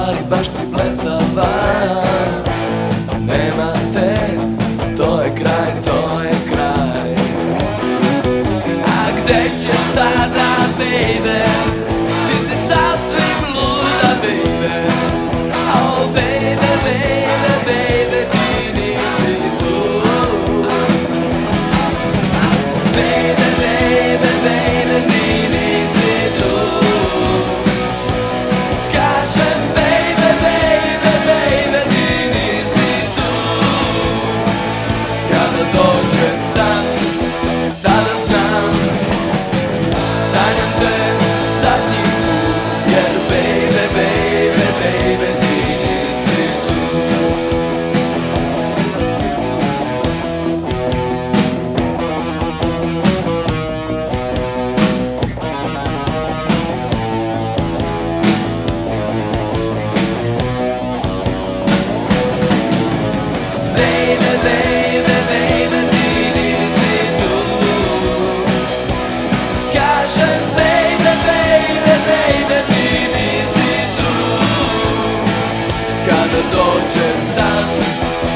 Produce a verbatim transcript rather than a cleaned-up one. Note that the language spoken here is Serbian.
stvari baš si blesava. Nema te, to je kraj, to je kraj. A gde ćeš sada, baby? Ti si sasvim luda, baby. Oh baby, baby, baby, ti nisi tu. Baby, baby, baby, ti nisi tu. Kažem baby, baby, baby, ti nisi tu. Kada dođe san, tada znam, sanjam te zadnji put. Jer baby, baby, baby, ti nisi tu. Baby, baby, baby, ti nisi tu. Kažem baby, baby, baby, ti nisi tu. Kada dođe san,